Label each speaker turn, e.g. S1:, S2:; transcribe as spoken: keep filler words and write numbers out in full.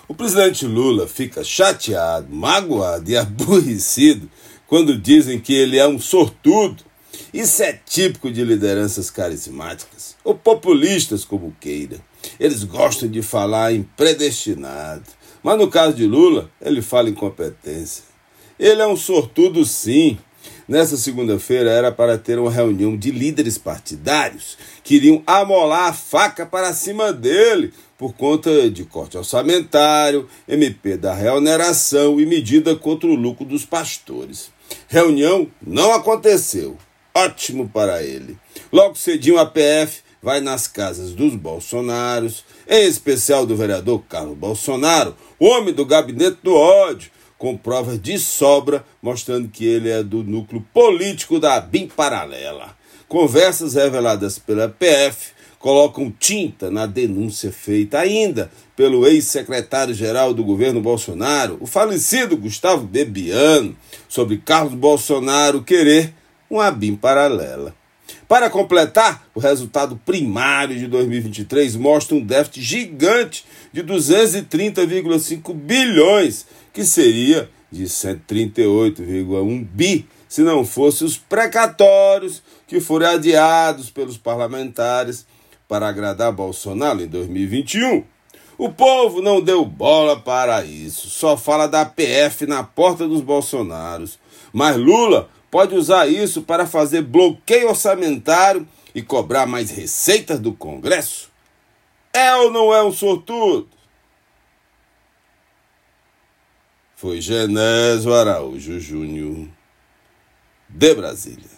S1: O presidente Lula fica chateado, magoado e aborrecido quando dizem que ele é um sortudo. Isso é típico de lideranças carismáticas, ou populistas como queira. Eles gostam de falar em predestinado, mas no caso de Lula, ele fala em competência. Ele é um sortudo sim. Nessa segunda-feira era para ter uma reunião de líderes partidários que iriam amolar a faca para cima dele por conta de corte orçamentário, M P da reoneração e medida contra o lucro dos pastores. Reunião não aconteceu. Ótimo para ele. Logo cedinho a P F vai nas casas dos Bolsonaros, em especial do vereador Carlos Bolsonaro, homem do gabinete do ódio, com provas de sobra, mostrando que ele é do núcleo político da ABIN Paralela. Conversas reveladas pela P F colocam tinta na denúncia feita ainda pelo ex-secretário-geral do governo Bolsonaro, o falecido Gustavo Bebiano, sobre Carlos Bolsonaro querer uma ABIN paralela. Para completar, o resultado primário de dois mil e vinte e três mostra um déficit gigante de duzentos e trinta vírgula cinco bilhões, que seria de cento e trinta e oito vírgula um bi, se não fossem os precatórios que foram adiados pelos parlamentares para agradar Bolsonaro em dois mil e vinte e um. O povo não deu bola para isso, só fala da P F na porta dos Bolsonaros. Mas Lula pode usar isso para fazer bloqueio orçamentário e cobrar mais receitas do Congresso? É ou não é um sortudo? Foi Genésio Araújo Júnior, de Brasília.